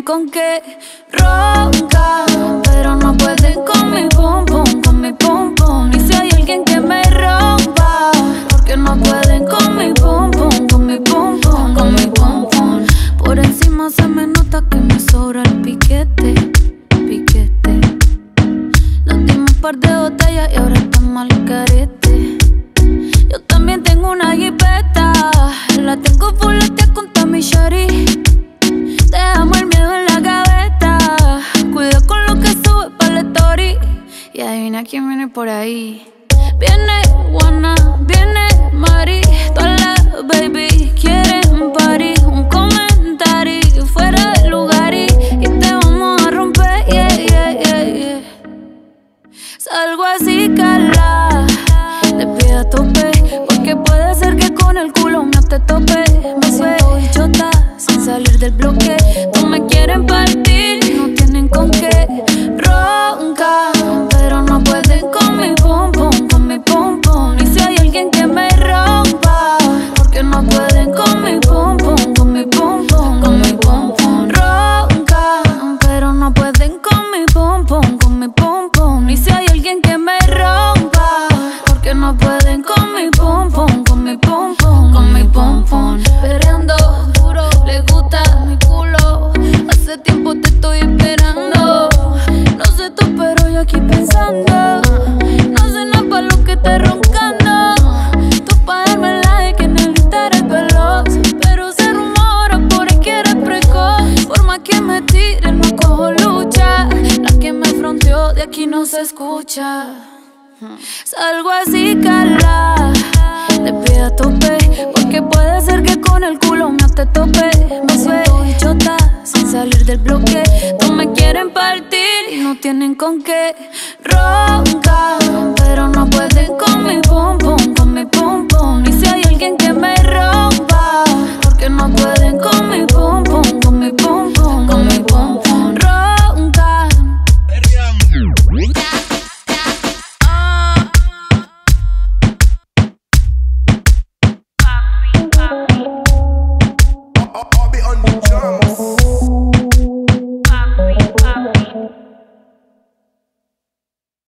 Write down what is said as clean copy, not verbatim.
con qué roncar, pero no pueden con mi pum pum, con mi pum pum. Y si hay alguien que me rompa, porque no pueden con mi pum pum, con mi pum pum, con mi pum pum. Por encima se me nota que me sobra el piquete, piquete. Nos dimos un par de botellas y ahora estamos al carete. Yo también tengo una jipeta, la tengo fuletea con mi shorty. Dejamos el miedo en la gaveta, cuida con lo que sube pa' la story. Y adivina quién viene por ahí. Viene Juana, viene Mari, todas las baby quieren party. Un comentario fuera del lugar y te vamos a romper, yeah, yeah, yeah, yeah. Salgo así, cala, te pido a tope, porque puede ser que con el culo me te tope. Me siento bichota sin salir del bloque. No me quieren partir y no tienen con qué roncar, pero no pueden con mi pum pum, con mi pum pum. Y si hay alguien que me rompa, porque no pueden con mi pum pum, con mi pum pum, con mi pum pum. Roncar, pero no pueden con mi pum pum, con mi pum pum. Y si hay alguien que me rompa, porque no pueden con mi pum pum, con mi pum pum, con mi pum pum. Perreando duro, le gusta mi culo. Hace tiempo te estoy esperando. No sé tú, pero yo aquí pensando. No sé nada pa' lo que estás roncando. Tú pa' darme like que en el Insta eres veloz, pero se rumora por ahí que eres precoz. Por más que me tiren no cojo lucha. La que me fronteó de aquí no se escucha. Salgo así, cala, te pido a tope, porque puede ser que con el culo me te tope. Me siento bichota sin salir del bloque. No me quieren partir y no tienen con qué roncar,